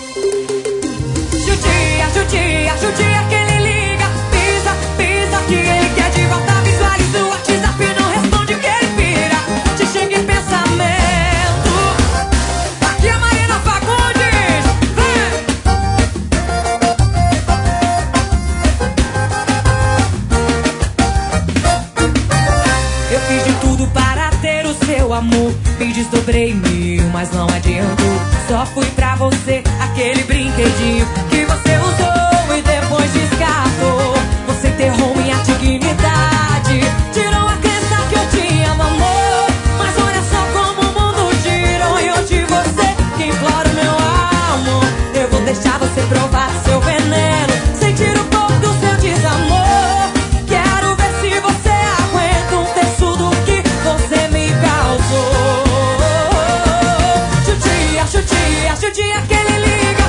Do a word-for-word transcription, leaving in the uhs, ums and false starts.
Judia, judia, judia que ele liga. Pisa, pisa que ele quer de volta. Visualiza o WhatsApp, não responde que ele pira. Te chega em pensamento. Aqui é Marina Fagundes. Vem! Eu fiz de tudo para ter o seu amor. Me desdobrei mil, mas não adiantou. Só fui pra você aquele brinquedinho que você usou e depois descartou. Você enterrou minha dignidade, tirou a crença que eu tinha no amor. Mas olha só como o mundo girou e hoje você que implora o meu amor. Eu vou deixar você provar seu veneno, sentir um pouco do seu desamor. Quero ver se você aguenta um terço do que você me causou. Judia, judia, judia que ele liga.